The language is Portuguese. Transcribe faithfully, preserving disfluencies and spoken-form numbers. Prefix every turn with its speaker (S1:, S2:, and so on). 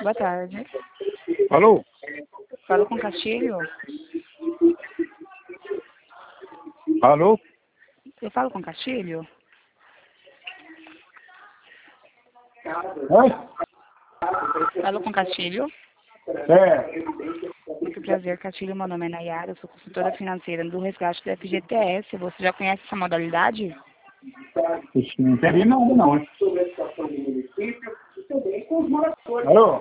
S1: Boa tarde.
S2: Alô?
S1: Falo com Castilho?
S2: Alô?
S1: Eu falo com Castilho?
S2: Oi?
S1: Falo com Castilho?
S2: É.
S1: Muito prazer, Castilho. Meu nome é Nayara, eu sou consultora financeira do resgate da F G T S. Você já conhece essa modalidade?
S2: Ixi, não entendi nada não, hein? Alô?